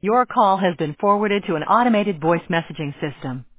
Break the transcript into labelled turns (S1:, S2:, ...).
S1: Your call has been forwarded to an automated voice messaging system.